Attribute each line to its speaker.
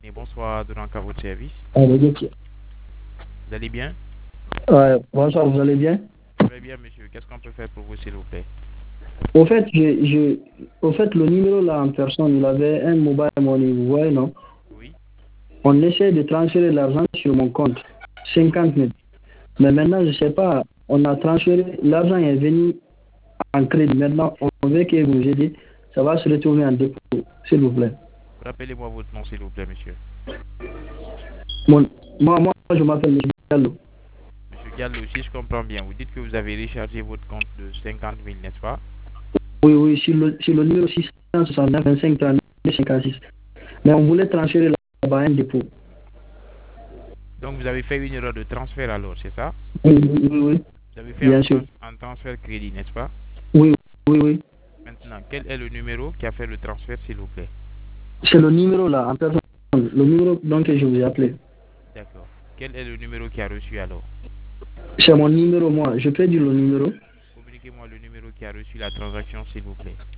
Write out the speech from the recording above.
Speaker 1: Et bonsoir, Donald à votre service.
Speaker 2: Allez, ok.
Speaker 1: Vous allez bien?
Speaker 2: Ouais, bonsoir, vous allez bien?
Speaker 1: Très bien, monsieur. Qu'est-ce qu'on peut faire pour vous, s'il vous plaît?
Speaker 2: Au fait, au fait, le numéro là en personne, il avait un mobile money, vous voyez, non?
Speaker 1: Oui.
Speaker 2: On essaie de transférer l'argent sur mon compte, 50 000. Mais maintenant, je ne sais pas, on a transféré, l'argent est venu en crédit. Maintenant, on veut que vous aidiez, ça va se retourner en dépôt, s'il vous plaît.
Speaker 1: Rappelez-moi votre nom, s'il vous plaît, monsieur.
Speaker 2: Mon- moi, je m'appelle M. Diallo.
Speaker 1: Monsieur Gallo, si je comprends bien, vous dites que vous avez rechargé votre compte de 50 000, n'est-ce pas?
Speaker 2: Oui, oui, sur le numéro 669 25 32 56. Mais on voulait transférer là-bas un dépôt.
Speaker 1: Donc, vous avez fait une erreur de transfert alors, c'est ça?
Speaker 2: Oui, oui, oui, oui,
Speaker 1: Vous avez fait
Speaker 2: bien sûr.
Speaker 1: un transfert crédit, n'est-ce pas?
Speaker 2: Oui, oui, oui.
Speaker 1: Maintenant, quel est le numéro qui a fait le transfert, s'il vous plaît?
Speaker 2: C'est le numéro là, en personne. Le numéro donc que je vous ai appelé.
Speaker 1: D'accord. Quel est le numéro qui a reçu alors?
Speaker 2: C'est mon numéro, moi. Je peux dire le numéro.
Speaker 1: Communiquez-moi le numéro qui a reçu la transaction, s'il vous plaît.